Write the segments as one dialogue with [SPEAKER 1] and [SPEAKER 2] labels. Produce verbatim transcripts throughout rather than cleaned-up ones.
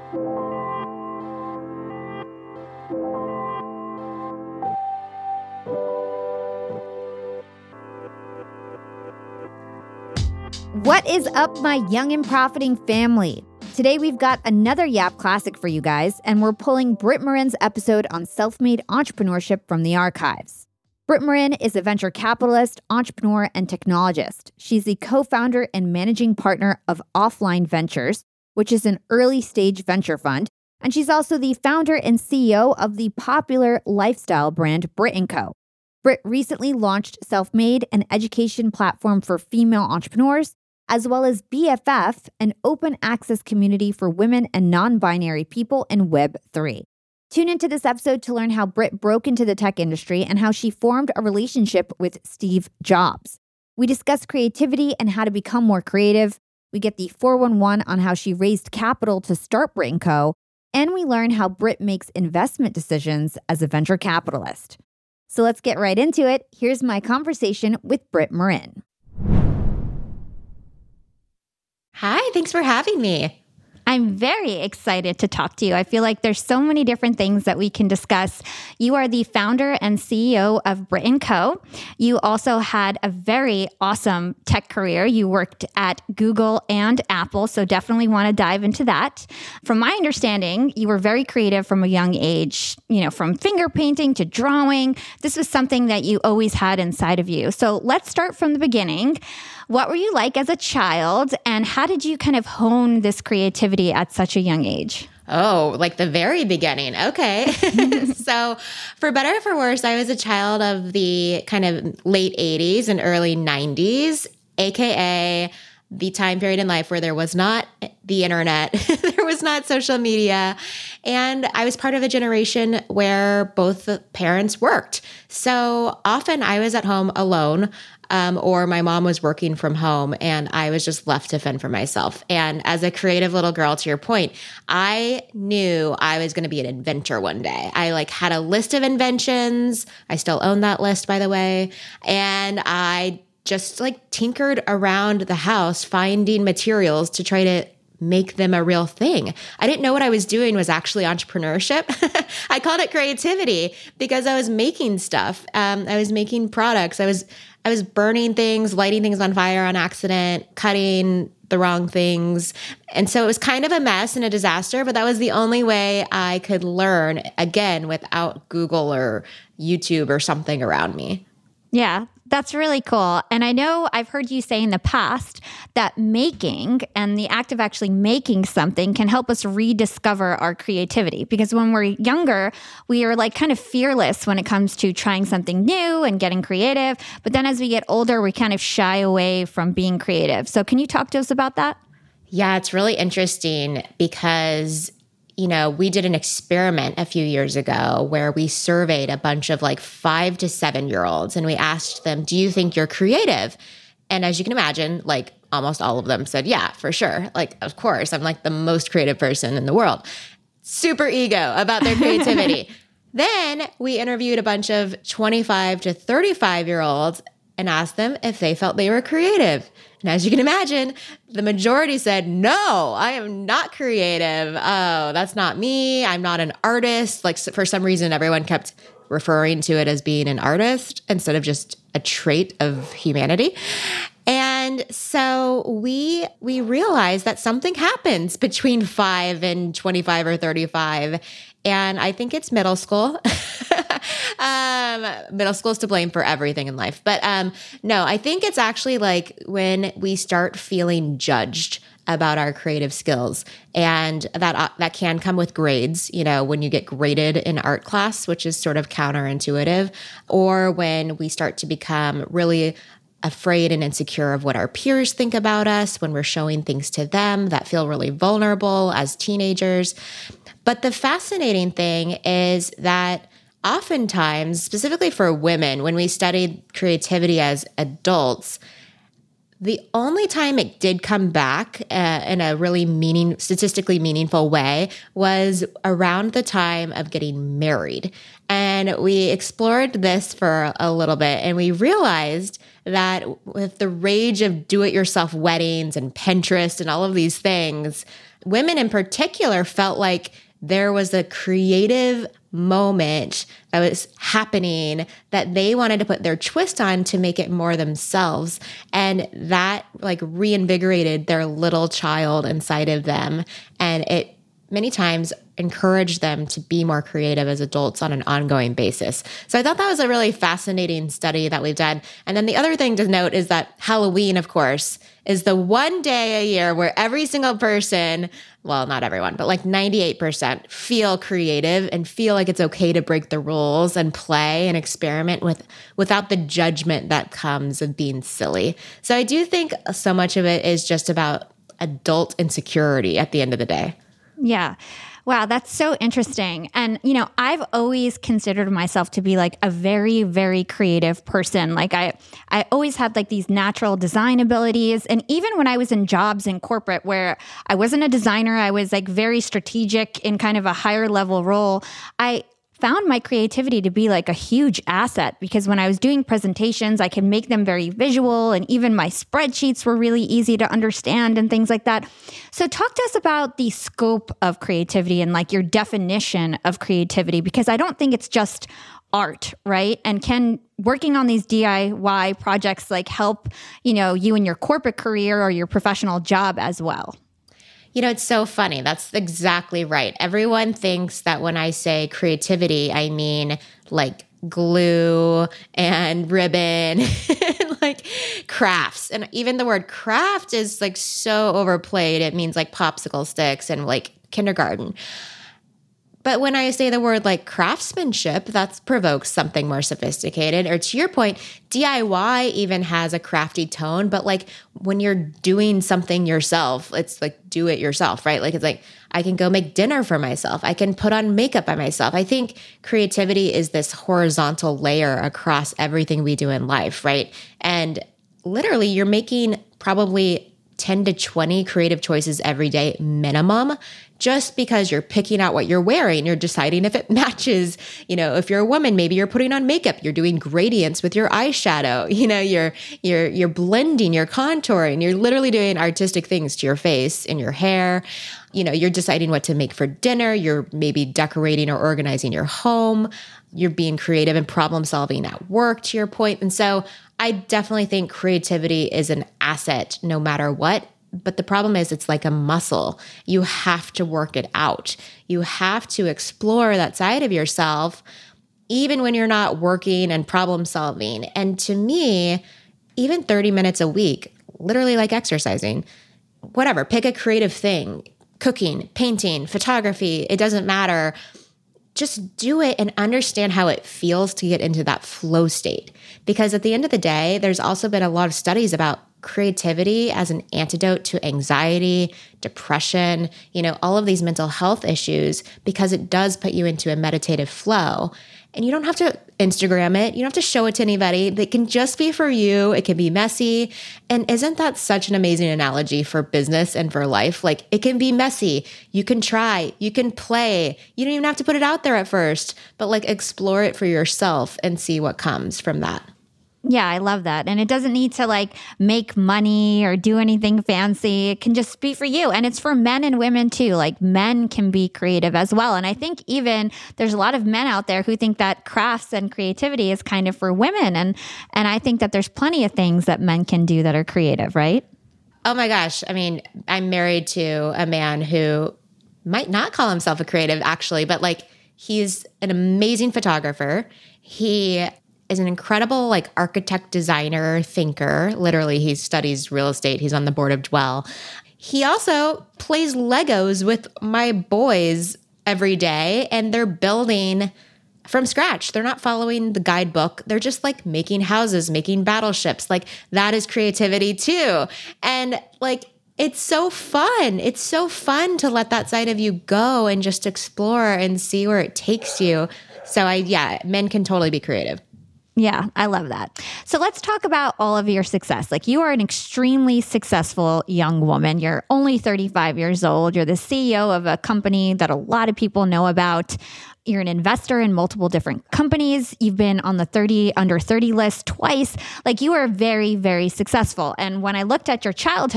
[SPEAKER 1] What is up, my young and profiting family? Today we've got another Yap Classic for you guys, and we're pulling Britt Marin's episode on self-made entrepreneurship from the archives. Britt Marin is a venture capitalist, entrepreneur, and technologist. She's the co-founder and managing partner of Offline Ventures, which is an early-stage venture fund, and she's also the founder and C E O of the popular lifestyle brand Britt and Co. Britt recently launched Self-Made, an education platform for female entrepreneurs, as well as B F F, an open access community for women and non-binary people in Web three. Tune into this episode to learn how Britt broke into the tech industry and how she formed a relationship with Steve Jobs. We discuss creativity and how to become more creative. We get the four one one on how she raised capital to start Britt and Co. And we learn how Britt makes investment decisions as a venture capitalist. So let's get right into it. Here's my conversation with Britt Marin.
[SPEAKER 2] Hi, thanks for having me.
[SPEAKER 1] I'm very excited to talk to you. I feel like there's so many different things that we can discuss. You are the founder and C E O of Britt and Co. You also had a very awesome tech career. You worked at Google and Apple, so definitely want to dive into that. From my understanding, you were very creative from a young age, you know, from finger painting to drawing. This was something that you always had inside of you. So let's start from the beginning. What were you like as a child, and how did you kind of hone this creativity at such a young age?
[SPEAKER 2] Oh, like the very beginning. Okay. So for better or for worse, I was a child of the kind of late eighties and early nineties, A K A the time period in life where there was not the internet, there was not social media, and I was part of a generation where both parents worked. So often I was at home alone, um, or my mom was working from home, and I was just left to fend for myself. And as a creative little girl, to your point, I knew I was going to be an inventor one day. I like had a list of inventions. I still own that list, by the way. And I just like tinkered around the house, finding materials to try to make them a real thing. I didn't know what I was doing was actually entrepreneurship. I called it creativity because I was making stuff. Um, I was making products. I was I was burning things, lighting things on fire on accident, cutting the wrong things. And so it was kind of a mess and a disaster, but that was the only way I could learn, again, without Google or YouTube or something around me.
[SPEAKER 1] Yeah, that's really cool. And I know I've heard you say in the past that making and the act of actually making something can help us rediscover our creativity. Because when we're younger, we are like kind of fearless when it comes to trying something new and getting creative. But then as we get older, we kind of shy away from being creative. So can you talk to us about that?
[SPEAKER 2] Yeah, it's really interesting because you know, we did an experiment a few years ago where we surveyed a bunch of like five to seven year olds and we asked them, do you think you're creative? And as you can imagine, like almost all of them said, yeah, for sure. Like, of course, I'm like the most creative person in the world. Super ego about their creativity. Then we interviewed a bunch of twenty-five to thirty-five year olds and asked them if they felt they were creative. And as you can imagine, the majority said, no, I am not creative. Oh, that's not me. I'm not an artist. Like for some reason, everyone kept referring to it as being an artist instead of just a trait of humanity. And so we we realized that something happens between five and twenty-five or thirty-five. And I think it's middle school. um, middle school is to blame for everything in life. But um, no, I think it's actually like when we start feeling judged about our creative skills. And that uh, that can come with grades, you know, when you get graded in art class, which is sort of counterintuitive, or when we start to become really afraid and insecure of what our peers think about us when we're showing things to them that feel really vulnerable as teenagers. But the fascinating thing is that oftentimes, specifically for women, when we studied creativity as adults, the only time it did come back uh, in a really meaning, statistically meaningful way was around the time of getting married. And we explored this for a little bit, and we realized that with the rage of do-it-yourself weddings and Pinterest and all of these things, women in particular felt like there was a creative moment that was happening that they wanted to put their twist on to make it more themselves. And that like reinvigorated their little child inside of them. And it many times encouraged them to be more creative as adults on an ongoing basis. So I thought that was a really fascinating study that we've done. And then the other thing to note is that Halloween, of course, is the one day a year where every single person, well, not everyone, but like ninety-eight percent feel creative and feel like it's okay to break the rules and play and experiment with without the judgment that comes of being silly. So I do think so much of it is just about adult insecurity at the end of the day.
[SPEAKER 1] Yeah. Wow, that's so interesting. And, you know, I've always considered myself to be like a very, very creative person. Like I, I always had like these natural design abilities. And even when I was in jobs in corporate where I wasn't a designer, I was like very strategic in kind of a higher level role. I found my creativity to be like a huge asset because when I was doing presentations, I could make them very visual and even my spreadsheets were really easy to understand and things like that. So talk to us about the scope of creativity and like your definition of creativity, because I don't think it's just art, right? And can working on these D I Y projects like help, you know, you in your corporate career or your professional job as well?
[SPEAKER 2] You know, it's so funny. That's exactly right. Everyone thinks that when I say creativity, I mean like glue and ribbon, and like crafts. And even the word craft is like so overplayed. It means like popsicle sticks and like kindergarten. But when I say the word like craftsmanship, that provokes something more sophisticated. Or to your point, D I Y even has a crafty tone, but like when you're doing something yourself, it's like do it yourself, right? Like it's like I can go make dinner for myself. I can put on makeup by myself. I think creativity is this horizontal layer across everything we do in life, right? And literally you're making probably ten to twenty creative choices every day minimum, just because you're picking out what you're wearing. You're deciding if it matches. You know, if you're a woman, maybe you're putting on makeup, you're doing gradients with your eyeshadow. You know, you're you're you're blending, you're contouring, you're literally doing artistic things to your face and your hair. You know, you're deciding what to make for dinner. You're maybe decorating or organizing your home. You're being creative and problem solving at work, to your point. And so I definitely think creativity is an asset no matter what. But the problem is it's like a muscle. You have to work it out. You have to explore that side of yourself, even when you're not working and problem solving. And to me, even thirty minutes a week, literally like exercising, whatever, pick a creative thing, cooking, painting, photography, it doesn't matter. Just do it and understand how it feels to get into that flow state. Because at the end of the day, there's also been a lot of studies about creativity as an antidote to anxiety, depression, you know, all of these mental health issues, because it does put you into a meditative flow. And you don't have to Instagram it. You don't have to show it to anybody. It can just be for you. It can be messy. And isn't that such an amazing analogy for business and for life? Like it can be messy. You can try, you can play. You don't even have to put it out there at first, but like explore it for yourself and see what comes from that.
[SPEAKER 1] Yeah, I love that. And it doesn't need to like make money or do anything fancy. It can just be for you. And it's for men and women too. Like men can be creative as well. And I think even there's a lot of men out there who think that crafts and creativity is kind of for women. And and I think that there's plenty of things that men can do that are creative, right?
[SPEAKER 2] Oh my gosh. I mean, I'm married to a man who might not call himself a creative actually, but like he's an amazing photographer. He is an incredible like architect, designer, thinker. Literally, he studies real estate. He's on the board of Dwell. He also plays Legos with my boys every day, and they're building from scratch. They're not following the guidebook. They're just like making houses, making battleships. Like that is creativity too. And like, it's so fun. It's so fun to let that side of you go and just explore and see where it takes you. So I, yeah, men can totally be creative.
[SPEAKER 1] Yeah, I love that. So let's talk about all of your success. Like you are an extremely successful young woman. You're only thirty-five years old. You're the C E O of a company that a lot of people know about. You're an investor in multiple different companies. You've been on the thirty under thirty list twice. Like you are very, very successful. And when I looked at your childhood,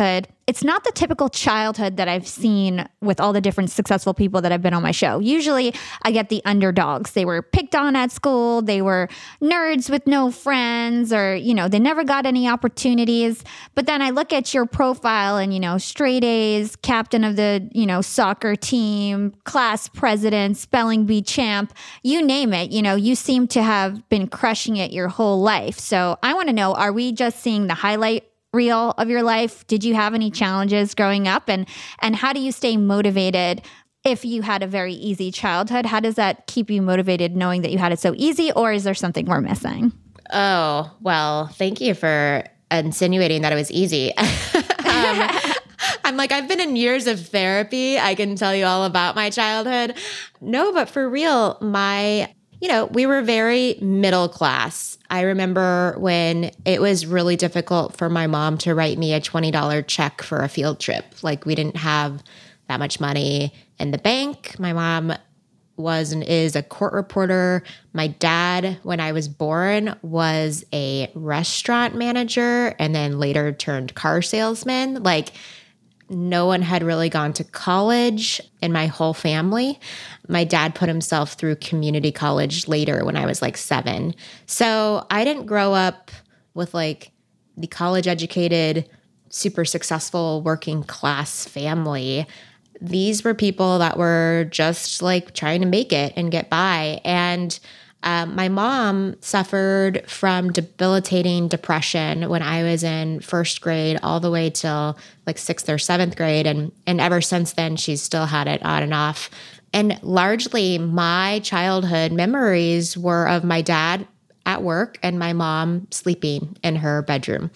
[SPEAKER 1] it's not the typical childhood that I've seen with all the different successful people that have been on my show. Usually I get the underdogs. They were picked on at school. They were nerds with no friends, or, you know, they never got any opportunities. But then I look at your profile and, you know, straight A's, captain of the, you know, soccer team, class president, spelling bee champ, you name it. You know, you seem to have been crushing it your whole life. So I want to know, are we just seeing the highlight reel of your life? Did you have any challenges growing up? And, and how do you stay motivated if you had a very easy childhood? How does that keep you motivated knowing that you had it so easy, or is there something we're missing?
[SPEAKER 2] Oh, well, thank you for insinuating that it was easy. um, I'm like, I've been in years of therapy. I can tell you all about my childhood. No, but for real, my, you know, we were very middle class. I remember when it was really difficult for my mom to write me a twenty dollars check for a field trip. Like, we didn't have that much money in the bank. My mom was and is a court reporter. My dad, when I was born, was a restaurant manager and then later turned car salesman. Like, no one had really gone to college in my whole family. My dad put himself through community college later when I was like seven. So I didn't grow up with like the college educated, super successful working class family. These were people that were just like trying to make it and get by. And Um, my mom suffered from debilitating depression when I was in first grade all the way till like sixth or seventh grade. And, and ever since then, she's still had it on and off. And largely my childhood memories were of my dad at work and my mom sleeping in her bedroom.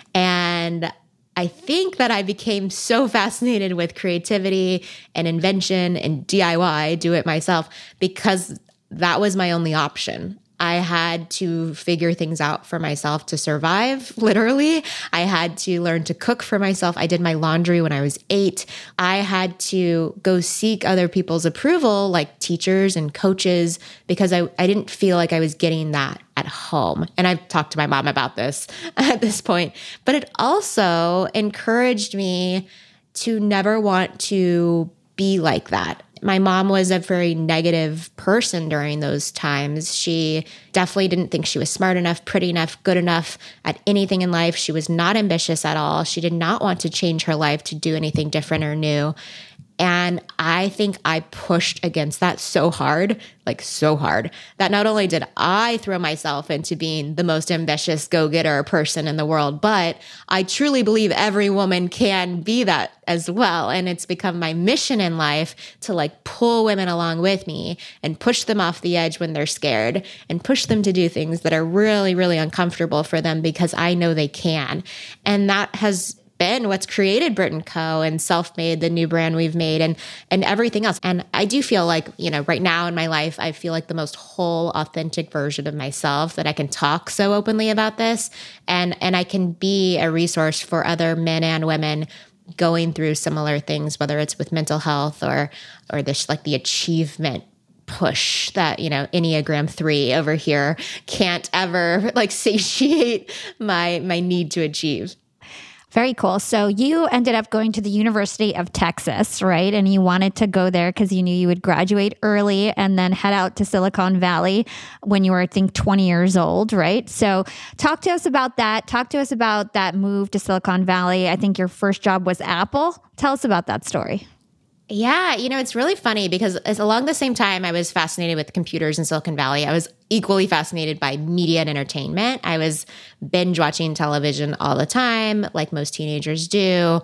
[SPEAKER 2] And I think that I became so fascinated with creativity and invention and D I Y, do it myself, because that was my only option. I had to figure things out for myself to survive, literally. I had to learn to cook for myself. I did my laundry when I was eight. I had to go seek other people's approval, like teachers and coaches, because I, I didn't feel like I was getting that at home. And I've talked to my mom about this at this point. But it also encouraged me to never want to be like that. My mom was a very negative person during those times. She definitely didn't think she was smart enough, pretty enough, good enough at anything in life. She was not ambitious at all. She did not want to change her life to do anything different or new. And I think I pushed against that so hard, like so hard, that not only did I throw myself into being the most ambitious go-getter person in the world, but I truly believe every woman can be that as well. And it's become my mission in life to like pull women along with me and push them off the edge when they're scared and push them to do things that are really, really uncomfortable for them because I know they can. And that has been what's created Brit and Co. and Self-Made, the new brand we've made, and and everything else. And I do feel like, you know, right now in my life, I feel like the most whole, authentic version of myself, that I can talk so openly about this, and and I can be a resource for other men and women going through similar things, whether it's with mental health or or this like the achievement push that, you know, Enneagram three over here can't ever like satiate my my need to achieve.
[SPEAKER 1] Very cool. So you ended up going to the University of Texas, right? And you wanted to go there because you knew you would graduate early and then head out to Silicon Valley when you were, I think, twenty years old, right? So talk to us about that. Talk to us about that move to Silicon Valley. I think your first job was Apple. Tell us about that story.
[SPEAKER 2] Yeah, you know, it's really funny because it's along the same time I was fascinated with computers in Silicon Valley, I was equally fascinated by media and entertainment. I was binge watching television all the time, like most teenagers do.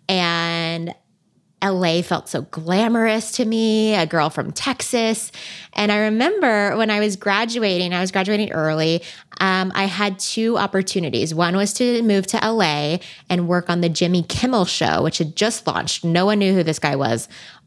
[SPEAKER 2] And L A felt so glamorous to me, a girl from Texas. And I remember when I was graduating, I was graduating early, um, I had two opportunities. One was to move to L A and work on the Jimmy Kimmel Show, which had just launched. No one knew who this guy was.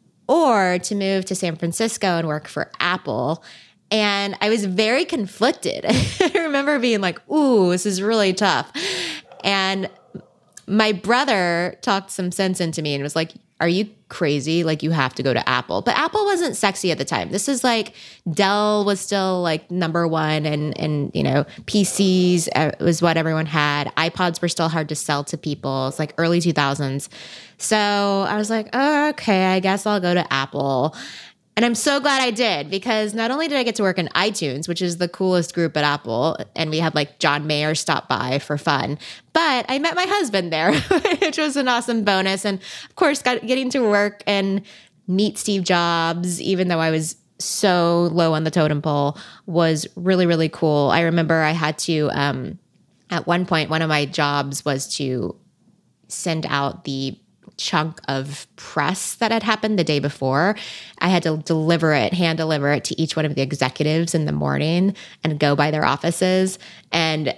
[SPEAKER 2] Or to move to San Francisco and work for Apple. And I was very conflicted. I remember being like, ooh, this is really tough. And my brother talked some sense into me and was like, are you crazy? Like, you have to go to Apple. But Apple wasn't sexy at the time. This is like Dell was still like number one, and, and you know, P Cs was what everyone had. iPods were still hard to sell to people. It's like early two thousands. So I was like, oh, okay, I guess I'll go to Apple. And I'm so glad I did, because not only did I get to work in iTunes, which is the coolest group at Apple, and we had like John Mayer stop by for fun, but I met my husband there, which was an awesome bonus. And of course, got, getting to work and meet Steve Jobs, even though I was so low on the totem pole, was really, really cool. I remember I had to, um, at one point, one of my jobs was to send out the chunk of press that had happened the day before. I had to deliver it, hand deliver it to each one of the executives in the morning and go by their offices. And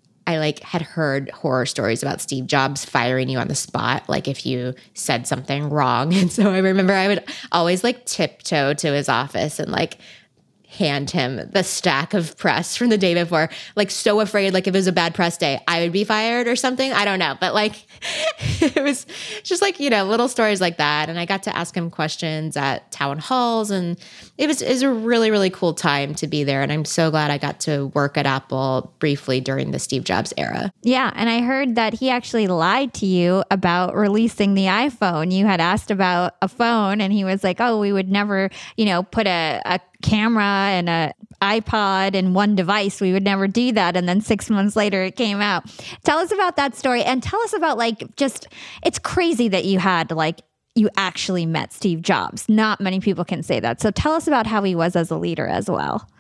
[SPEAKER 2] I like had heard horror stories about Steve Jobs firing you on the spot, like if you said something wrong. And so I remember I would always like tiptoe to his office and like hand him the stack of press from the day before, like so afraid, like if it was a bad press day, I would be fired or something. I don't know. But like, it was just like, you know, little stories like that. And I got to ask him questions at town halls, and it was, it was a really, really cool time to be there. And I'm so glad I got to work at Apple briefly during the Steve Jobs era.
[SPEAKER 1] Yeah. And I heard that he actually lied to you about releasing the iPhone. You had asked about a phone, and he was like, oh, we would never, you know, put a, a camera and a iPod in one device. We would never do that. And then six months later, it came out. Tell us about that story, and tell us about like, just, it's crazy that you had like, you actually met Steve Jobs. Not many people can say that. So tell us about how he was as a leader as well.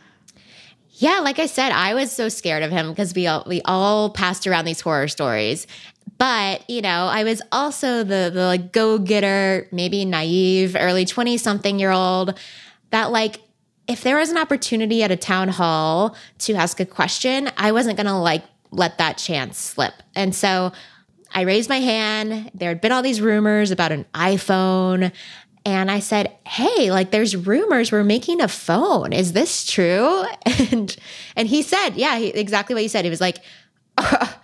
[SPEAKER 2] Yeah, like I said, I was so scared of him because we all we all passed around these horror stories. But, you know, I was also the the like go-getter, maybe naive, early twenty-something-year-old that like, if there was an opportunity at a town hall to ask a question, I wasn't going to like let that chance slip. And so I raised my hand. There had been all these rumors about an iPhone. And I said, hey, like there's rumors we're making a phone. Is this true? And and he said, yeah, he, exactly what he said. He was like, oh,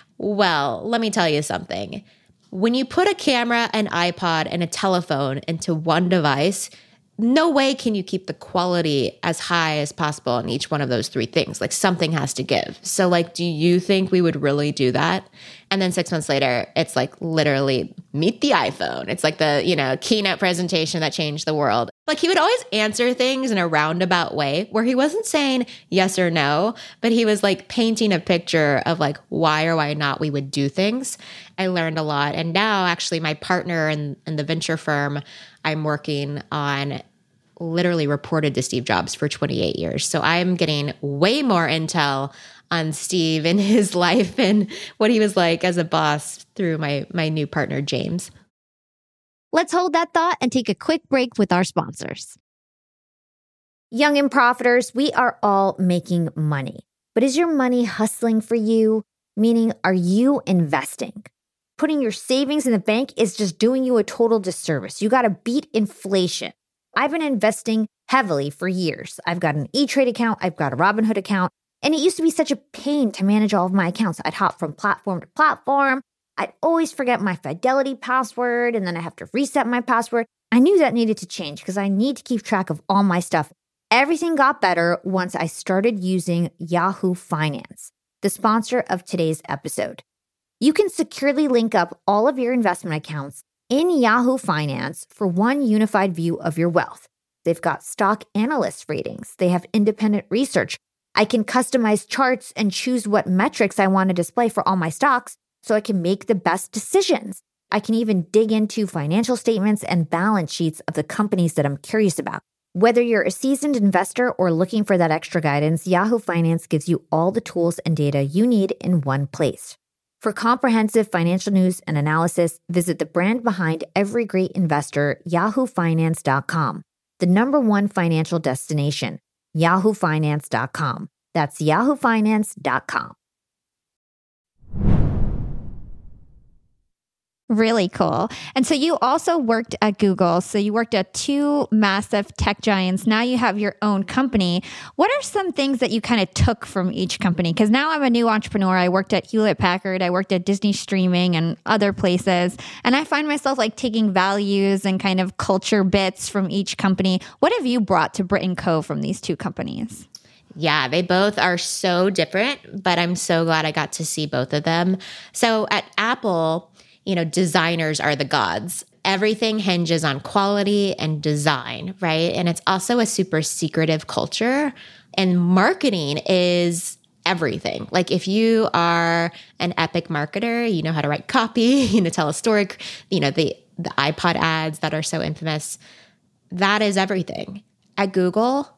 [SPEAKER 2] well, let me tell you something. When you put a camera, an iPod, and a telephone into one device, no way can you keep the quality as high as possible on each one of those three things. Like something has to give. So like, do you think we would really do that? And then six months later, it's like literally meet the iPhone. It's like the, you know, keynote presentation that changed the world. Like he would always answer things in a roundabout way where he wasn't saying yes or no, but he was like painting a picture of like why or why not we would do things. I learned a lot. And now actually my partner in, in the venture firm I'm working on literally reported to Steve Jobs for twenty-eight years. So I'm getting way more intel on Steve and his life and what he was like as a boss through my my new partner, James.
[SPEAKER 1] Let's hold that thought and take a quick break with our sponsors. Young and Profiters, we are all making money. But is your money hustling for you? Meaning, are you investing? Putting your savings in the bank is just doing you a total disservice. You got to beat inflation. I've been investing heavily for years. I've got an E-Trade account. I've got a Robinhood account. And it used to be such a pain to manage all of my accounts. I'd hop from platform to platform. I'd always forget my Fidelity password, and then I have to reset my password. I knew that needed to change because I need to keep track of all my stuff. Everything got better once I started using Yahoo Finance, the sponsor of today's episode. You can securely link up all of your investment accounts in Yahoo Finance for one unified view of your wealth. They've got stock analyst ratings. They have independent research. I can customize charts and choose what metrics I want to display for all my stocks so I can make the best decisions. I can even dig into financial statements and balance sheets of the companies that I'm curious about. Whether you're a seasoned investor or looking for that extra guidance, Yahoo Finance gives you all the tools and data you need in one place. For comprehensive financial news and analysis, visit the brand behind every great investor, yahoo finance dot com, the number one financial destination, yahoo finance dot com. That's yahoo finance dot com. Really cool. And so you also worked at Google. So you worked at two massive tech giants. Now you have your own company. What are some things that you kind of took from each company? Because now I'm a new entrepreneur. I worked at Hewlett Packard. I worked at Disney Streaming and other places. And I find myself like taking values and kind of culture bits from each company. What have you brought to Brit and Co from these two companies?
[SPEAKER 2] Yeah, they both are so different, but I'm so glad I got to see both of them. So at Apple, you know, designers are the gods. Everything hinges on quality and design, right? And it's also a super secretive culture. And marketing is everything. Like if you are an epic marketer, you know how to write copy, you know, tell a story, you know, the, the iPod ads that are so infamous, that is everything. At Google,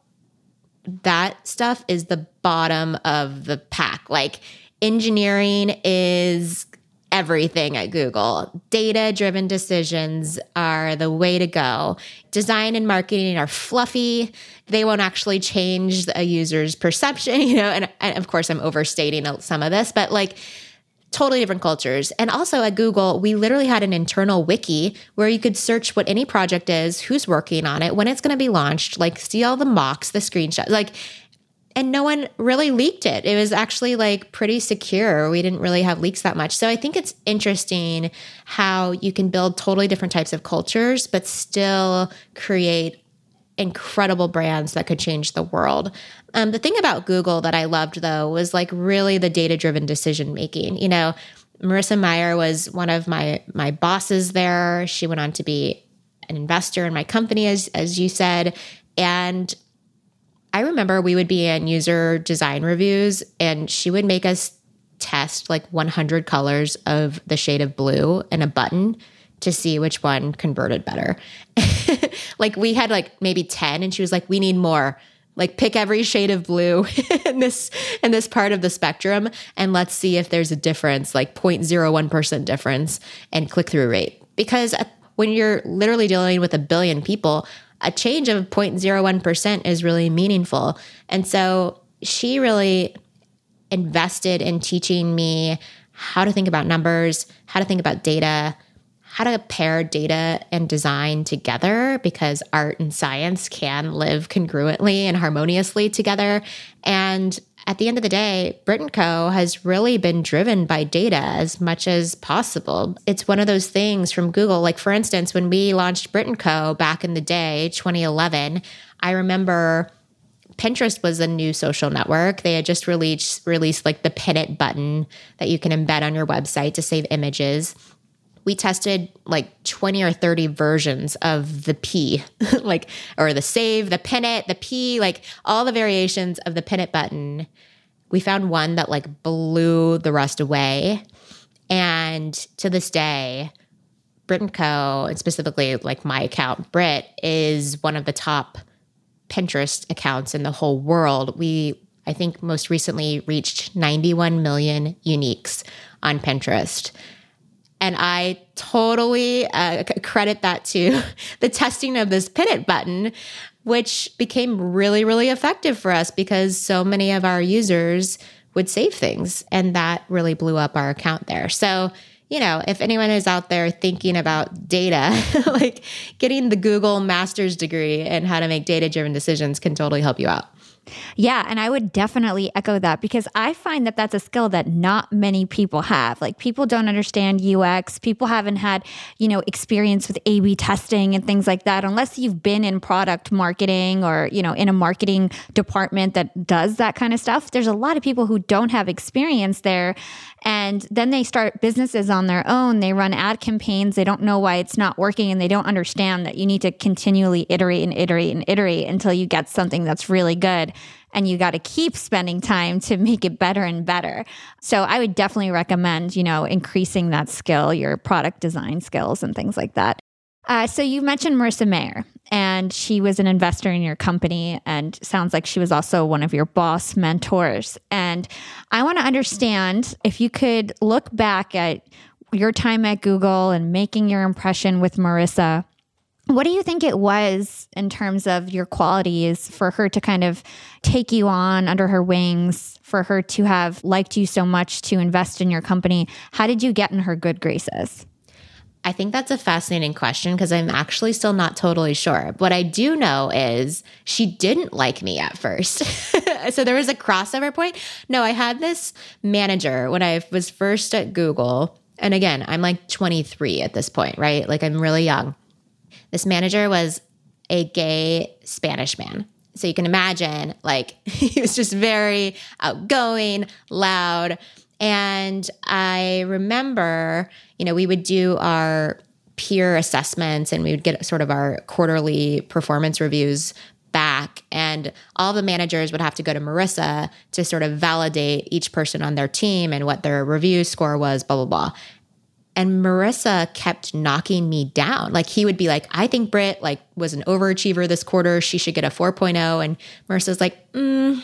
[SPEAKER 2] that stuff is the bottom of the pack. Like engineering is everything at Google. Data-driven decisions are the way to go. Design and marketing are fluffy. They won't actually change a user's perception, you know, and, and of course I'm overstating some of this, but like totally different cultures. And also at Google, we literally had an internal wiki where you could search what any project is, who's working on it, when it's going to be launched, like see all the mocks, the screenshots, like, and no one really leaked it. It was actually like pretty secure. We didn't really have leaks that much. So I think it's interesting how you can build totally different types of cultures, but still create incredible brands that could change the world. Um, the thing about Google that I loved though was like really the data-driven decision making. You know, Marissa Mayer was one of my my bosses there. She went on to be an investor in my company, as as you said, and I remember we would be in user design reviews and she would make us test like one hundred colors of the shade of blue in a button to see which one converted better. Like we had like maybe ten and she was like, we need more. Like pick every shade of blue in this in this part of the spectrum and let's see if there's a difference, like zero point zero one percent difference in click-through rate. Because when you're literally dealing with a billion people, a change of zero point zero one percent is really meaningful. And so she really invested in teaching me how to think about numbers, how to think about data, how to pair data and design together, because art and science can live congruently and harmoniously together. And at the end of the day, Brit and Co has really been driven by data as much as possible. It's one of those things from Google. Like for instance, when we launched Brit and Co back in the day, twenty eleven, I remember Pinterest was a new social network. They had just released released like the pin it button that you can embed on your website to save images. We tested like twenty or thirty versions of the P, like, or the save, the pin it, the P, like all the variations of the pin it button. We found one that like blew the rest away. And to this day, Brit and Co, and specifically like my account, Brit, is one of the top Pinterest accounts in the whole world. We, I think most recently reached ninety-one million uniques on Pinterest. And I totally uh, credit that to the testing of this pin it button, which became really, really effective for us because so many of our users would save things. And that really blew up our account there. So, you know, if anyone is out there thinking about data, like getting the Google master's degree in how to make data-driven decisions can totally help you out.
[SPEAKER 1] Yeah, and I would definitely echo that because I find that that's a skill that not many people have. Like people don't understand U X. People haven't had, you know, experience with A B testing and things like that unless you've been in product marketing or, you know, in a marketing department that does that kind of stuff. There's a lot of people who don't have experience there. And then they start businesses on their own. They run ad campaigns. They don't know why it's not working and they don't understand that you need to continually iterate and iterate and iterate until you get something that's really good. And you got to keep spending time to make it better and better. So I would definitely recommend, you know, increasing that skill, your product design skills and things like that. Uh, so you mentioned Marissa Mayer, and she was an investor in your company, and sounds like she was also one of your boss mentors. And I want to understand if you could look back at your time at Google and making your impression with Marissa. What do you think it was in terms of your qualities for her to kind of take you on under her wings, for her to have liked you so much to invest in your company? How did you get in her good graces?
[SPEAKER 2] I think that's a fascinating question because I'm actually still not totally sure. What I do know is she didn't like me at first. So there was a crossover point. No, I had this manager when I was first at Google. And again, I'm like twenty-three at this point, right? Like I'm really young. This manager was a gay Spanish man. So you can imagine, like, he was just very outgoing, loud. And I remember, you know, we would do our peer assessments and we would get sort of our quarterly performance reviews back. And all the managers would have to go to Marissa to sort of validate each person on their team and what their review score was, blah, blah, blah. And Marissa kept knocking me down. Like he would be like, I think Britt like was an overachiever this quarter. She should get a four point oh. And Marissa's like, mm,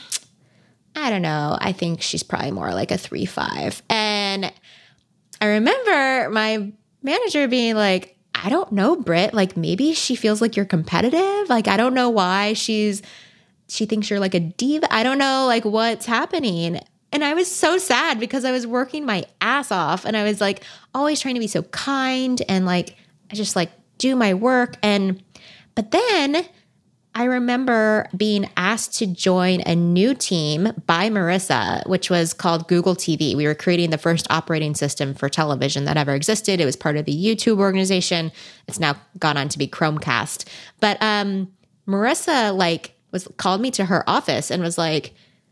[SPEAKER 2] I don't know. I think she's probably more like a three five. And I remember my manager being like, I don't know, Britt. Like maybe she feels like you're competitive. Like I don't know why she's, she thinks you're like a diva. I don't know like what's happening. And I was so sad because I was working my ass off and I was like always trying to be so kind and like I just like do my work. And but then I remember being asked to join a new team by Marissa, which was called Google T V. We were creating the first operating system for television that ever existed. It was part of the YouTube organization. It's now gone on to be Chromecast. But um, Marissa like was called me to her office and was like,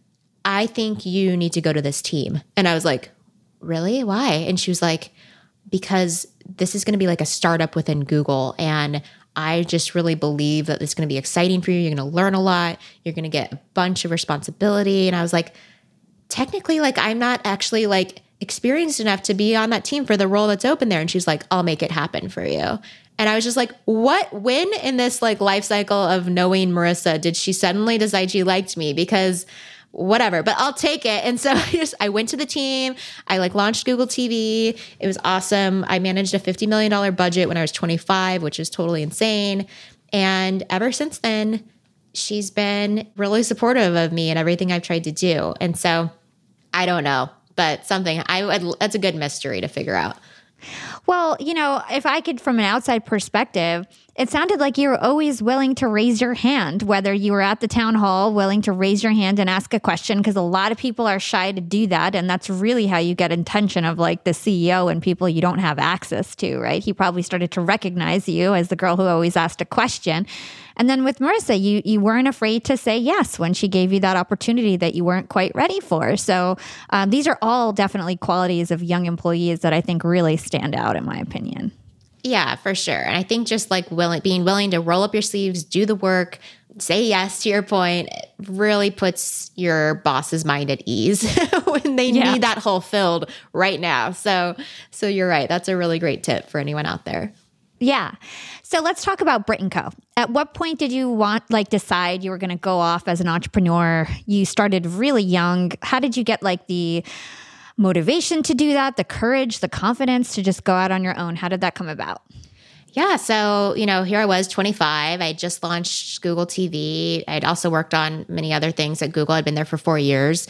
[SPEAKER 2] I think you need to go to this team. And I was like, really? Why? And she was like, because this is going to be like a startup within Google. And I just really believe that it's going to be exciting for you. You're going to learn a lot. You're going to get a bunch of responsibility. And I was like, technically, like I'm not actually like experienced enough to be on that team for the role that's open there. And she's like, I'll make it happen for you. And I was just like, what, when in this like life cycle of knowing Marissa, did she suddenly decide she liked me? Because whatever, but I'll take it. And so I just, I went to the team. I like launched Google T V. It was awesome. I managed a fifty million dollars budget when I was twenty-five, which is totally insane. And ever since then, she's been really supportive of me and everything I've tried to do. And so I don't know, but something I would, that's a good mystery to figure out.
[SPEAKER 1] Well, you know, if I could, from an outside perspective, it sounded like you were always willing to raise your hand, whether you were at the town hall, willing to raise your hand and ask a question, because a lot of people are shy to do that. And that's really how you get attention of like the C E O and people you don't have access to, right? He probably started to recognize you as the girl who always asked a question. And then with Marissa, you you weren't afraid to say yes when she gave you that opportunity that you weren't quite ready for. So um, these are all definitely qualities of young employees that I think really stand out, in my opinion.
[SPEAKER 2] Yeah, for sure. And I think just like willing, being willing to roll up your sleeves, do the work, say yes to your point, really puts your boss's mind at ease when they yeah. need that hole filled right now. So, so you're right. That's a really great tip for anyone out there.
[SPEAKER 1] Yeah. So let's talk about Britt and Co. At what point did you want, like, decide you were going to go off as an entrepreneur? You started really young. How did you get like the motivation to do that, the courage, the confidence to just go out on your own? How did that come about?
[SPEAKER 2] Yeah. So, you know, here I was twenty-five. I just launched Google T V. I'd also worked on many other things at Google. I'd been there for four years.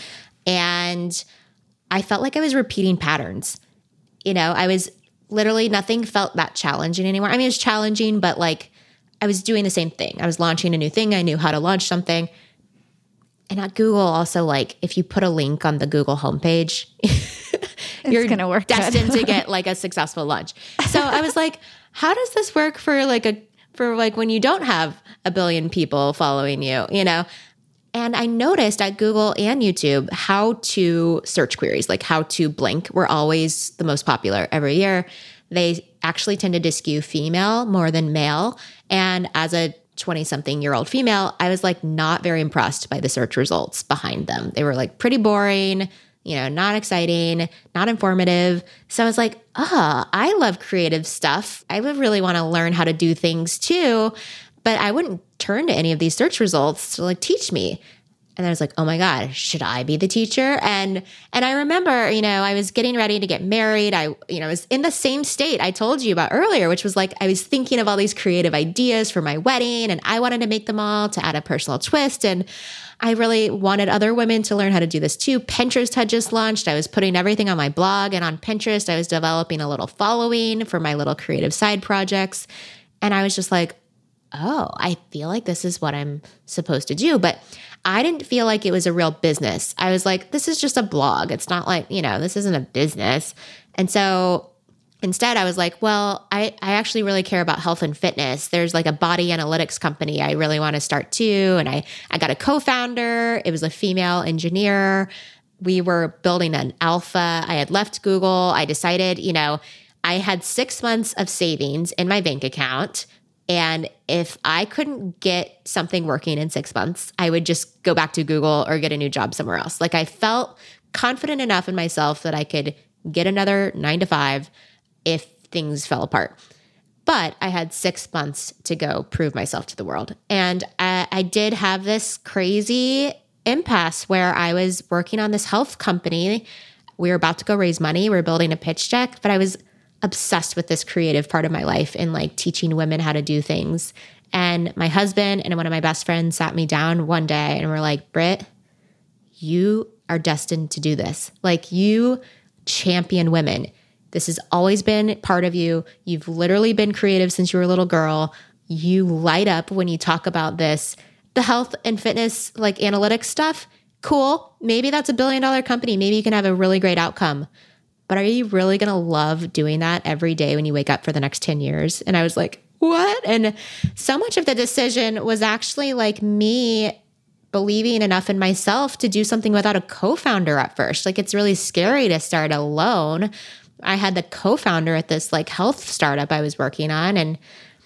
[SPEAKER 2] And I felt like I was repeating patterns. You know, I was literally, nothing felt that challenging anymore. I mean, it was challenging, but like I was doing the same thing. I was launching a new thing. I knew how to launch something. And at Google also, like if you put a link on the Google homepage, you're
[SPEAKER 1] gonna work
[SPEAKER 2] destined to get like a successful launch. So I was like, how does this work for like a, for like when you don't have a billion people following you, you know? And I noticed at Google and YouTube, how to search queries, like how to blink, were always the most popular every year. They actually tended to skew female more than male. And as a twenty-something year old female, I was like not very impressed by the search results behind them. They were like pretty boring, you know, not exciting, not informative. So I was like, ah, oh, I love creative stuff. I would really want to learn how to do things too. But I wouldn't turn to any of these search results to like teach me. And I was like, oh my God, should I be the teacher? And and I remember, you know, I was getting ready to get married. I, you know, was in the same state I told you about earlier, which was like I was thinking of all these creative ideas for my wedding, and I wanted to make them all to add a personal twist. And I really wanted other women to learn how to do this too. Pinterest had just launched. I was putting everything on my blog, and on Pinterest, I was developing a little following for my little creative side projects. And I was just like, oh, I feel like this is what I'm supposed to do. But I didn't feel like it was a real business. I was like, this is just a blog. It's not like, you know, this isn't a business. And so instead I was like, well, I, I actually really care about health and fitness. There's like a body analytics company I really want to start too. And I, I got a co-founder. It was a female engineer. We were building an alpha. I had left Google. I decided, you know, I had six months of savings in my bank account. And if I couldn't get something working in six months, I would just go back to Google or get a new job somewhere else. Like I felt confident enough in myself that I could get another nine to five if things fell apart. But I had six months to go prove myself to the world. And I, I did have this crazy impasse where I was working on this health company. We were about to go raise money. We were building a pitch deck, but I was obsessed with this creative part of my life and like teaching women how to do things. And my husband and one of my best friends sat me down one day and were like, Britt, you are destined to do this. Like you champion women. This has always been part of you. You've literally been creative since you were a little girl. You light up when you talk about this. The health and fitness, like analytics stuff, cool. Maybe that's a billion dollar company. Maybe you can have a really great outcome. But are you really going to love doing that every day when you wake up for the next ten years? And I was like, what? And so much of the decision was actually like me believing enough in myself to do something without a co-founder at first. Like it's really scary to start alone. I had the co-founder at this like health startup I was working on. And,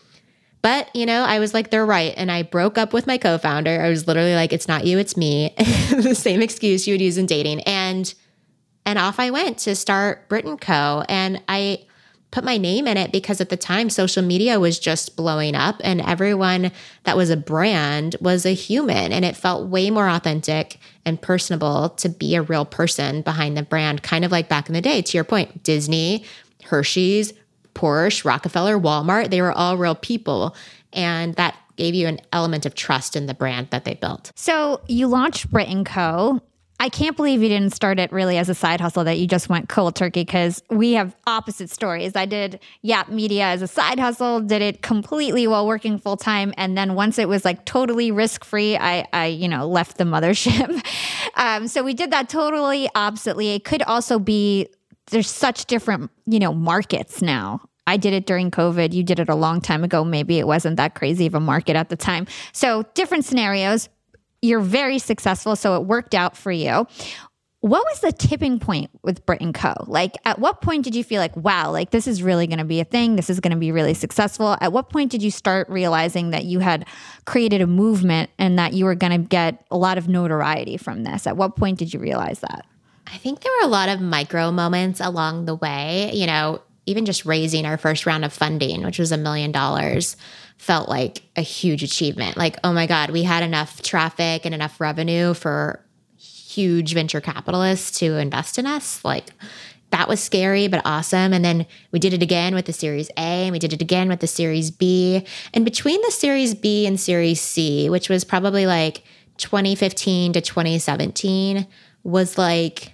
[SPEAKER 2] but you know, I was like, they're right. And I broke up with my co-founder. I was literally like, it's not you, it's me. The same excuse you would use in dating. And And off I went to start Britt and Co. And I put my name in it because at the time, social media was just blowing up and everyone that was a brand was a human. And it felt way more authentic and personable to be a real person behind the brand, kind of like back in the day, to your point, Disney, Hershey's, Porsche, Rockefeller, Walmart, they were all real people. And that gave you an element of trust in the brand that they built.
[SPEAKER 1] So you launched Britt and Co. I can't believe you didn't start it really as a side hustle, that you just went cold turkey, because we have opposite stories. I did Yap Media as a side hustle, did it completely while working full time. And then once it was like totally risk free, I, I, you know, left the mothership. um, so we did that totally oppositely. It could also be, there's such different, you know, markets now. I did it during COVID. You did it a long time ago. Maybe it wasn't that crazy of a market at the time. So different scenarios. You're very successful, so it worked out for you. What was the tipping point with Britt and Co? Like, at what point did you feel like, wow, like this is really going to be a thing. This is going to be really successful. At what point did you start realizing that you had created a movement and that you were going to get a lot of notoriety from this? At what point did you realize that?
[SPEAKER 2] I think there were a lot of micro moments along the way. You know, even just raising our first round of funding, which was a million dollars, felt like a huge achievement. Like, oh my God, we had enough traffic and enough revenue for huge venture capitalists to invest in us. Like that was scary, but awesome. And then we did it again with the Series A, and we did it again with the Series B. And between the Series B and Series C, which was probably like twenty fifteen to twenty seventeen, was like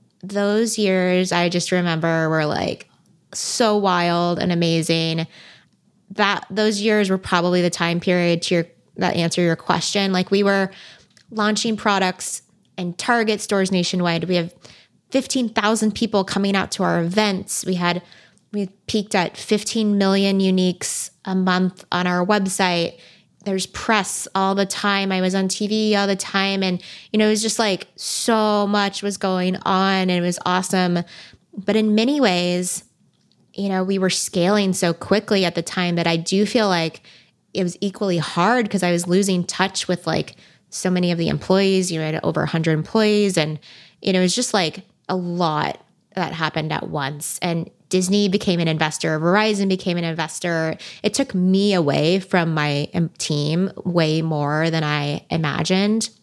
[SPEAKER 2] those years I just remember were like so wild and amazing. That those years were probably the time period to your, that answer your question. Like we were launching products and Target stores nationwide. We have fifteen thousand people coming out to our events. We had, we peaked at fifteen million uniques a month on our website. There's press all the time. I was on T V all the time. And, you know, it was just like so much was going on and it was awesome. But in many ways, you know, we were scaling so quickly at the time that I do feel like it was equally hard because I was losing touch with like so many of the employees. You know, I had over one hundred employees, and you know, it was just like a lot that happened at once. And Disney became an investor, Verizon became an investor. It took me away from my team way more than I imagined.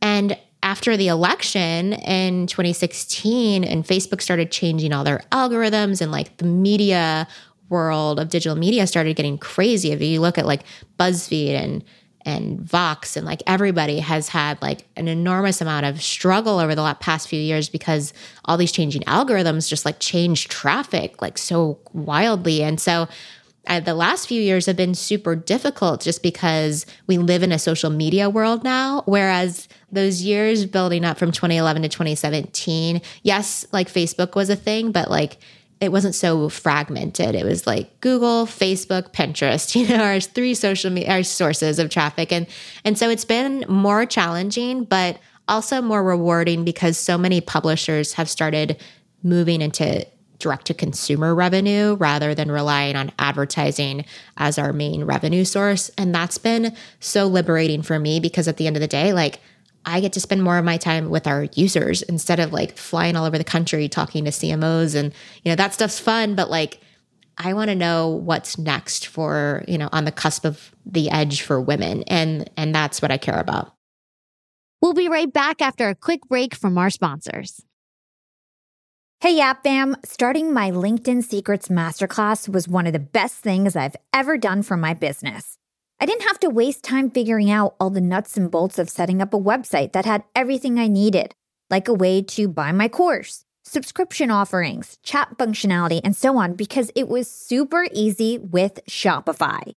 [SPEAKER 2] And after the election in twenty sixteen, and Facebook started changing all their algorithms, and like the media world of digital media started getting crazy. If you look at like BuzzFeed and and Vox, and like everybody has had like an enormous amount of struggle over the past few years because all these changing algorithms just like change traffic like so wildly. And so uh, the last few years have been super difficult just because we live in a social media world now, whereas those years building up from twenty eleven to twenty seventeen, yes, like Facebook was a thing, but like it wasn't so fragmented. It was like Google, Facebook, Pinterest, you know, our three social media our sources of traffic. And, and so it's been more challenging, but also more rewarding because so many publishers have started moving into direct to consumer revenue rather than relying on advertising as our main revenue source. And that's been so liberating for me because at the end of the day, like I get to spend more of my time with our users instead of like flying all over the country talking to C M Os. And, you know, that stuff's fun, but like, I want to know what's next for, you know, on the cusp of the edge for women. And, and that's what I care about.
[SPEAKER 1] We'll be right back after a quick break from our sponsors. Hey, Yap Fam. Starting my LinkedIn Secrets Masterclass was one of the best things I've ever done for my business. I didn't have to waste time figuring out all the nuts and bolts of setting up a website that had everything I needed, like a way to buy my course, subscription offerings, chat functionality, and so on, because it was super easy with Shopify.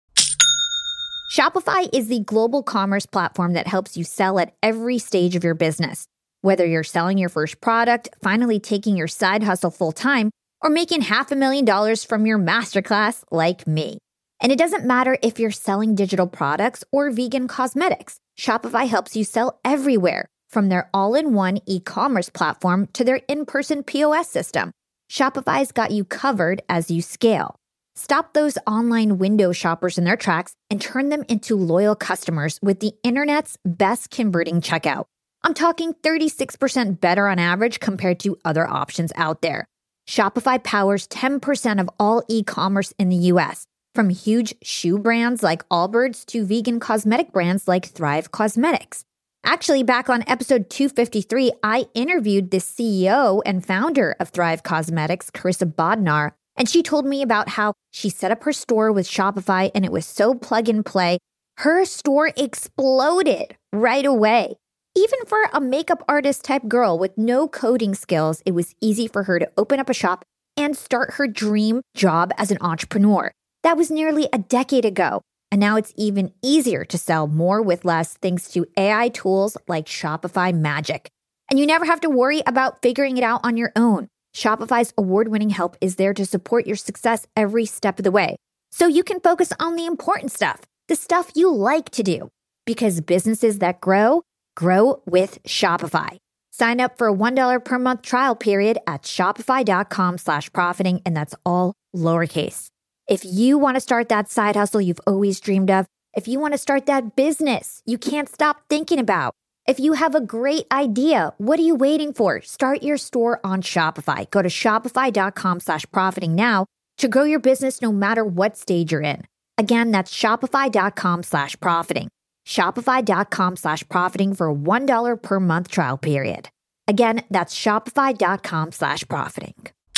[SPEAKER 1] Shopify is the global commerce platform that helps you sell at every stage of your business. Whether you're selling your first product, finally taking your side hustle full-time, or making half a million dollars from your masterclass like me. And it doesn't matter if you're selling digital products or vegan cosmetics. Shopify helps you sell everywhere, from their all-in-one e-commerce platform to their in-person P O S system. Shopify's got you covered as you scale. Stop those online window shoppers in their tracks and turn them into loyal customers with the internet's best converting checkout. I'm talking thirty-six percent better on average compared to other options out there. Shopify powers ten percent of all e-commerce in the U S, from huge shoe brands like Allbirds to vegan cosmetic brands like Thrive Cosmetics. Actually, back on episode two fifty-three, I interviewed the C E O and founder of Thrive Cosmetics, Carissa Bodnar, and she told me about how she set up her store with Shopify and it was so plug and play. Her store exploded right away. Even for a makeup artist type girl with no coding skills, it was easy for her to open up a shop and start her dream job as an entrepreneur. That was nearly a decade ago, and now it's even easier to sell more with less thanks to A I tools like Shopify Magic. And you never have to worry about figuring it out on your own. Shopify's award-winning help is there to support your success every step of the way, so you can focus on the important stuff, the stuff you like to do. Because businesses that grow, grow with Shopify. Sign up for a one dollar per month trial period at shopify.com slash profiting, and that's all lowercase. If you want to start that side hustle you've always dreamed of, if you want to start that business you can't stop thinking about, if you have a great idea, what are you waiting for? Start your store on Shopify. Go to shopify.com slash profiting now to grow your business no matter what stage you're in. Again, that's shopify.com slash profiting. Shopify.com slash profiting for a one dollar per month trial period. Again, that's shopify.com slash profiting.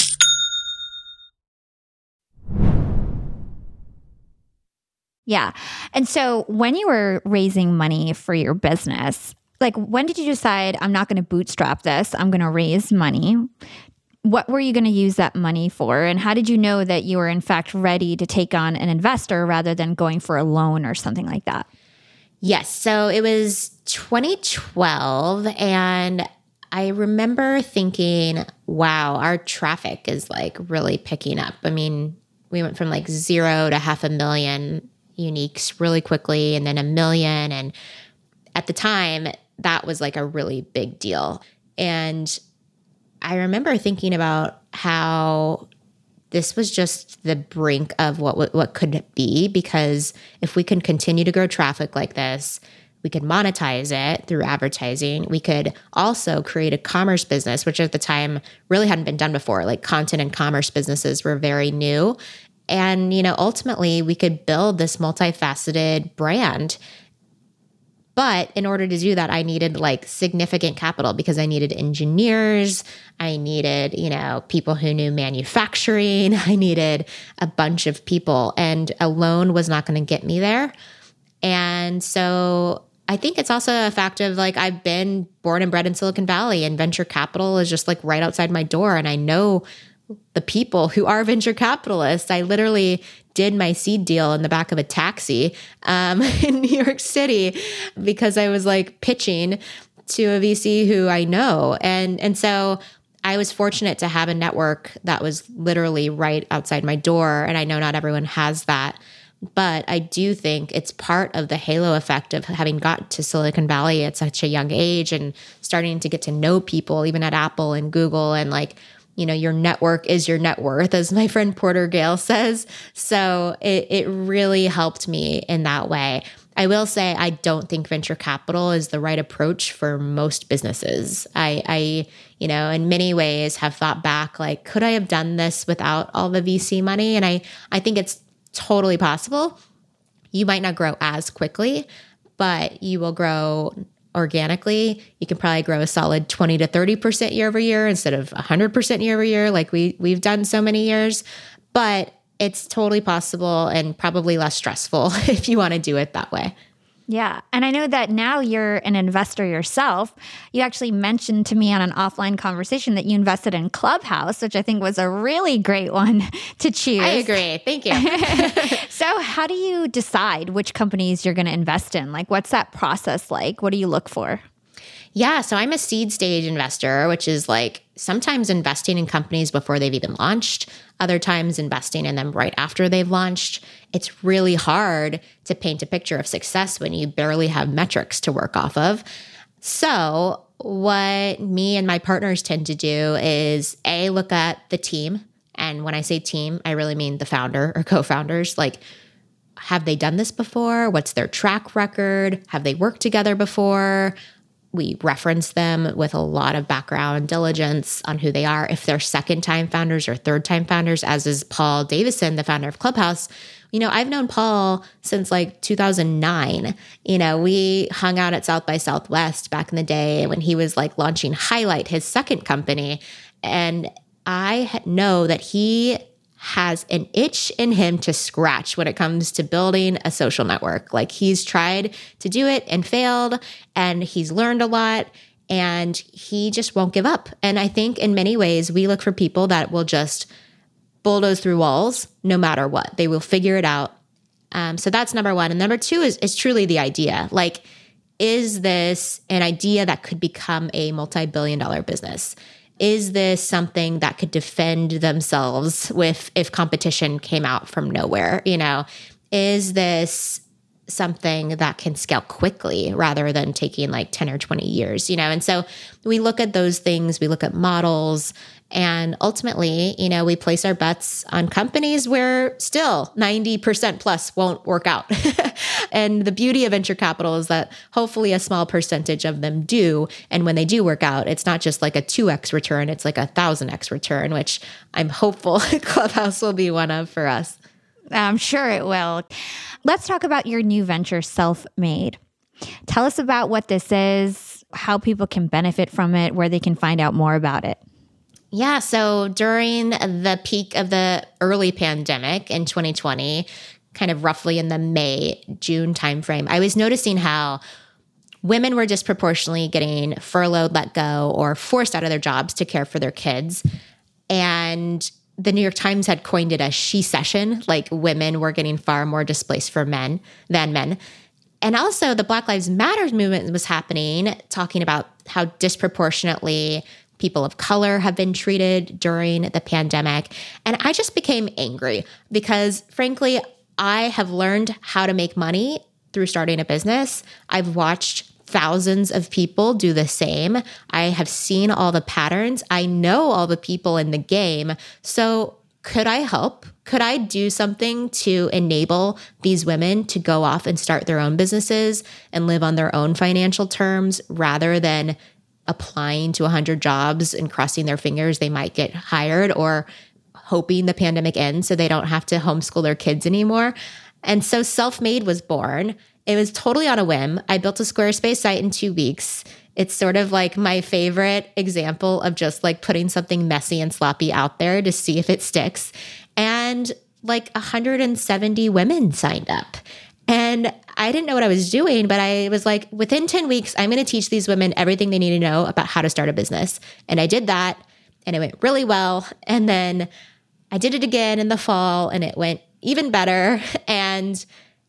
[SPEAKER 1] Yeah. And so when you were raising money for your business, like when did you decide I'm not going to bootstrap this, I'm going to raise money? What were you going to use that money for? And how did you know that you were in fact ready to take on an investor rather than going for a loan or something like that?
[SPEAKER 2] Yes. So it was twenty twelve, and I remember thinking, wow, our traffic is like really picking up. I mean, we went from like zero to half a million uniques really quickly, and then a million. And at the time, that was like a really big deal. And I remember thinking about how this was just the brink of what what could be, because if we can continue to grow traffic like this, we could monetize it through advertising. We could also create a commerce business, which at the time really hadn't been done before. Like content and commerce businesses were very new. And, you know, ultimately we could build this multifaceted brand. But in order to do that, I needed like significant capital because I needed engineers. I needed, you know, people who knew manufacturing. I needed a bunch of people, and a loan was not going to get me there. And so I think it's also a fact of like, I've been born and bred in Silicon Valley, and venture capital is just like right outside my door. And I know the people who are venture capitalists. I literally did my seed deal in the back of a taxi um, in New York City because I was like pitching to a V C who I know. And, and so I was fortunate to have a network that was literally right outside my door. And I know not everyone has that. But I do think it's part of the halo effect of having got to Silicon Valley at such a young age and starting to get to know people, even at Apple and Google, and like, you know, your network is your net worth, as my friend Porter Gale says. So it, it really helped me in that way. I will say I don't think venture capital is the right approach for most businesses. I, I, you know, in many ways have thought back, like, could I have done this without all the V C money? And I, I think it's totally possible. You might not grow as quickly, but you will grow organically. You can probably grow a solid twenty to thirty percent year over year instead of one hundred percent year over year like we, we've done so many years. But it's totally possible and probably less stressful if you want to do it that way.
[SPEAKER 1] Yeah. And I know that now you're an investor yourself. You actually mentioned to me on an offline conversation that you invested in Clubhouse, which I think was a really great one to choose.
[SPEAKER 2] I agree. Thank you.
[SPEAKER 1] So how do you decide which companies you're going to invest in? Like, what's that process like? What do you look for?
[SPEAKER 2] Yeah, so I'm a seed stage investor, which is like sometimes investing in companies before they've even launched, other times investing in them right after they've launched. It's really hard to paint a picture of success when you barely have metrics to work off of. So what me and my partners tend to do is A, look at the team. And when I say team, I really mean the founder or co-founders. Like, have they done this before? What's their track record? Have they worked together before? We reference them with a lot of background diligence on who they are. If they're second-time founders or third-time founders, as is Paul Davison, the founder of Clubhouse. You know, I've known Paul since like two thousand nine. You know, we hung out at South by Southwest back in the day when he was like launching Highlight, his second company. And I know that he has an itch in him to scratch when it comes to building a social network. Like, he's tried to do it and failed, and he's learned a lot, and he just won't give up. And I think in many ways, we look for people that will just bulldoze through walls no matter what. They will figure it out. Um, so that's number one. And number two is, is truly the idea. Like, is this an idea that could become a multi-billion dollar business? Is this something that could defend themselves with if competition came out from nowhere? You know, is this something that can scale quickly rather than taking like ten or twenty years, you know? And so we look at those things, we look at models, and ultimately, you know, we place our bets on companies where still ninety percent plus won't work out. And the beauty of venture capital is that hopefully a small percentage of them do. And when they do work out, it's not just like a two X return, it's like a one thousand X return, which I'm hopeful Clubhouse will be one of for us.
[SPEAKER 1] I'm sure it will. Let's talk about your new venture, Self-Made. Tell us about what this is, how people can benefit from it, where they can find out more about it.
[SPEAKER 2] Yeah, so during the peak of the early pandemic in twenty twenty, kind of roughly in the May, June timeframe, I was noticing how women were disproportionately getting furloughed, let go, or forced out of their jobs to care for their kids. And the New York Times had coined it a she-cession, like women were getting far more displaced for men than men. And also the Black Lives Matter movement was happening, talking about how disproportionately people of color have been treated during the pandemic. And I just became angry because, frankly, I have learned how to make money through starting a business. I've watched thousands of people do the same. I have seen all the patterns. I know all the people in the game. So could I help? Could I do something to enable these women to go off and start their own businesses and live on their own financial terms rather than applying to one hundred jobs and crossing their fingers they might get hired, or hoping the pandemic ends so they don't have to homeschool their kids anymore? And so Self-Made was born. It was totally on a whim. I built a Squarespace site in two weeks. It's sort of like my favorite example of just like putting something messy and sloppy out there to see if it sticks. And like one hundred seventy women signed up. And I didn't know what I was doing, but I was like, within ten weeks, I'm going to teach these women everything they need to know about how to start a business. And I did that, and it went really well. And then I did it again in the fall, and it went even better. And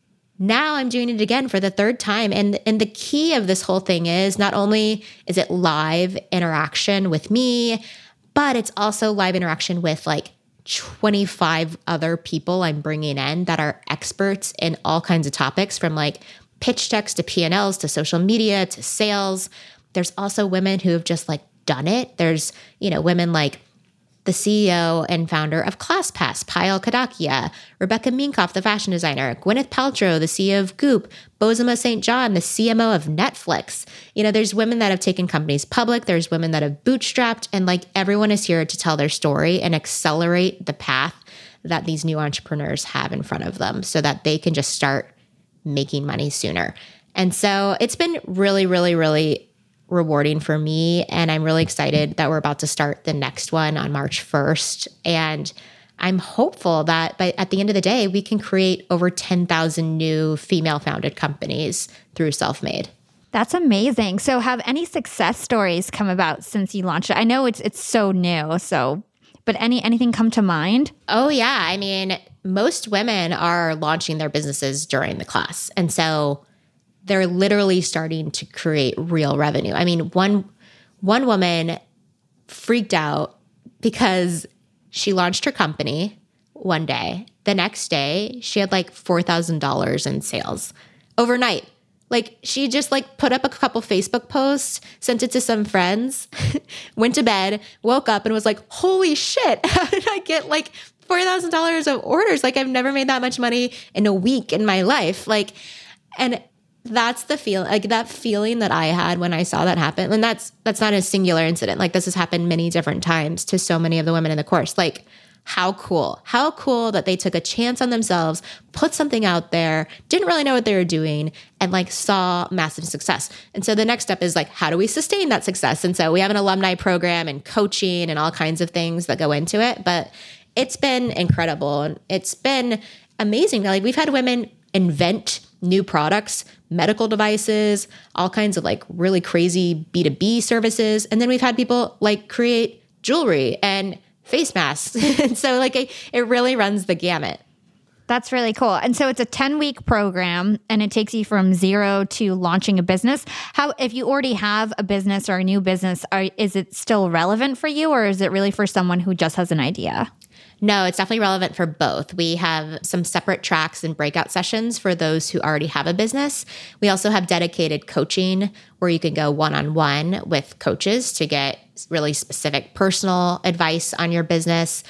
[SPEAKER 2] now I'm doing it again for the third time. And, and the key of this whole thing is not only is it live interaction with me, but it's also live interaction with like twenty-five other people I'm bringing in that are experts in all kinds of topics, from like pitch decks to P and Ls to social media to sales. There's also women who have just like done it. There's, you know, women like the C E O and founder of ClassPass, Payal Kadakia, Rebecca Minkoff, the fashion designer, Gwyneth Paltrow, the C E O of Goop, Bozoma Saint John, the C M O of Netflix. You know, there's women that have taken companies public. There's women that have bootstrapped, and like everyone is here to tell their story and accelerate the path that these new entrepreneurs have in front of them so that they can just start making money sooner. And so it's been really, really, really rewarding for me. And I'm really excited that we're about to start the next one on March first. And I'm hopeful that by at the end of the day, we can create over ten thousand new female founded companies through Self-Made.
[SPEAKER 1] That's amazing. So have any success stories come about since you launched it? I know it's it's so new, so but any anything come to mind?
[SPEAKER 2] Oh yeah. I mean, most women are launching their businesses during the class. And so they're literally starting to create real revenue. I mean, one one woman freaked out because she launched her company one day. The next day, she had like four thousand dollars in sales overnight. Like she just like put up a couple Facebook posts, sent it to some friends, went to bed, woke up and was like, holy shit, how did I get like four thousand dollars of orders? Like I've never made that much money in a week in my life. Like, and that's the feel, like that feeling that I had when I saw that happen. And that's, that's not a singular incident. Like this has happened many different times to so many of the women in the course. Like how cool, how cool that they took a chance on themselves, put something out there, didn't really know what they were doing, and like saw massive success. And so the next step is like, how do we sustain that success? And so we have an alumni program and coaching and all kinds of things that go into it, but it's been incredible. And it's been amazing. Like we've had women invent new products, medical devices, all kinds of like really crazy B two B services. And then we've had people like create jewelry and face masks. And so like it, it really runs the gamut.
[SPEAKER 1] That's really cool. And so it's a ten-week program, and it takes you from zero to launching a business. How, if you already have a business or a new business, are, is it still relevant for you, or is it really for someone who just has an idea?
[SPEAKER 2] No, it's definitely relevant for both. We have some separate tracks and breakout sessions for those who already have a business. We also have dedicated coaching where you can go one-on-one with coaches to get really specific personal advice on your business.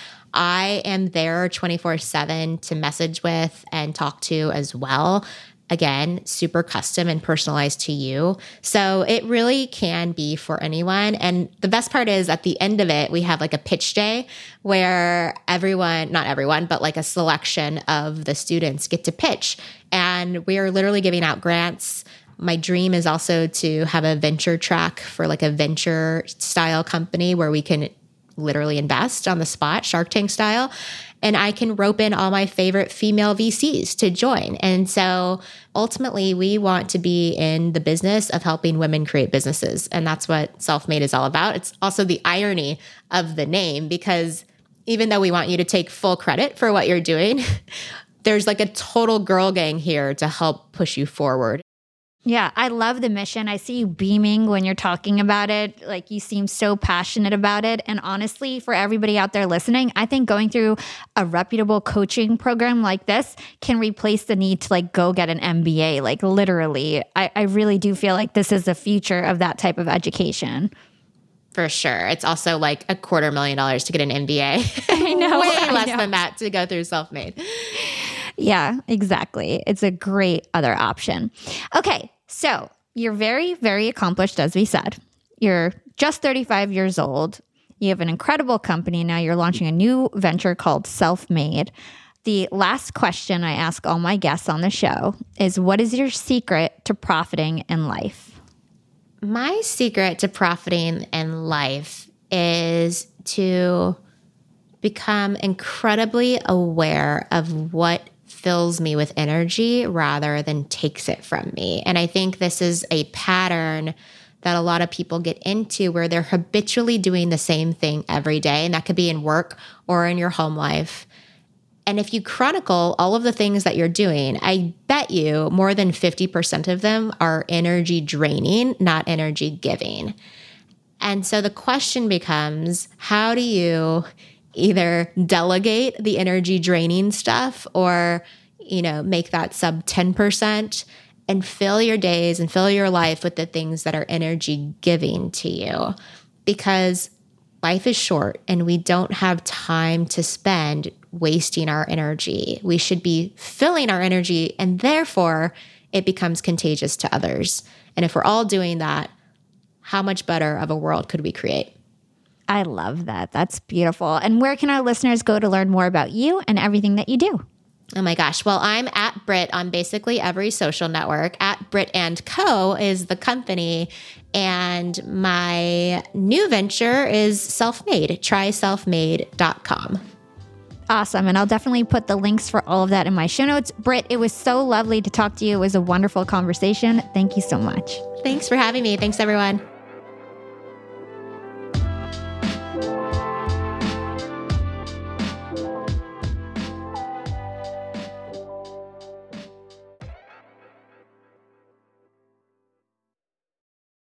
[SPEAKER 2] I am there twenty-four seven to message with and talk to as well. Again, super custom and personalized to you. So it really can be for anyone. And the best part is at the end of it, we have like a pitch day where everyone, not everyone, but like a selection of the students get to pitch. And we are literally giving out grants. My dream is also to have a venture track for like a venture style company where we can literally invest on the spot, Shark Tank style. And I can rope in all my favorite female V Cs to join. And so ultimately, we want to be in the business of helping women create businesses. And that's what Self-Made is all about. It's also the irony of the name, because even though we want you to take full credit for what you're doing, there's like a total girl gang here to help push you forward.
[SPEAKER 1] Yeah, I love the mission. I see you beaming when you're talking about it. Like you seem so passionate about it. And honestly, for everybody out there listening, I think going through a reputable coaching program like this can replace the need to like go get an M B A. Like literally, I, I really do feel like this is the future of that type of education.
[SPEAKER 2] For sure. It's also like a quarter million dollars to get an M B A.
[SPEAKER 1] I know.
[SPEAKER 2] Way
[SPEAKER 1] I
[SPEAKER 2] less
[SPEAKER 1] know.
[SPEAKER 2] than that to go through Self-Made.
[SPEAKER 1] Yeah, exactly. It's a great other option. Okay, so you're very, very accomplished, as we said. You're just thirty-five years old. You have an incredible company. Now you're launching a new venture called Self-Made. The last question I ask all my guests on the show is, what is your secret to profiting in life?
[SPEAKER 2] My secret to profiting in life is to become incredibly aware of what fills me with energy rather than takes it from me. And I think this is a pattern that a lot of people get into where they're habitually doing the same thing every day. And that could be in work or in your home life. And if you chronicle all of the things that you're doing, I bet you more than fifty percent of them are energy draining, not energy giving. And so the question becomes, how do you either delegate the energy draining stuff or, you know, make that sub ten percent and fill your days and fill your life with the things that are energy giving to you? Because life is short and we don't have time to spend wasting our energy. We should be filling our energy, and therefore it becomes contagious to others. And if we're all doing that, how much better of a world could we create?
[SPEAKER 1] I love that. That's beautiful. And where can our listeners go to learn more about you and everything that you do?
[SPEAKER 2] Oh my gosh. Well, I'm at Brit on basically every social network. At Brit and Co is the company. And my new venture is Self-Made, try self made dot com.
[SPEAKER 1] Awesome. And I'll definitely put the links for all of that in my show notes. Brit, it was so lovely to talk to you. It was a wonderful conversation. Thank you so much.
[SPEAKER 2] Thanks for having me. Thanks, everyone.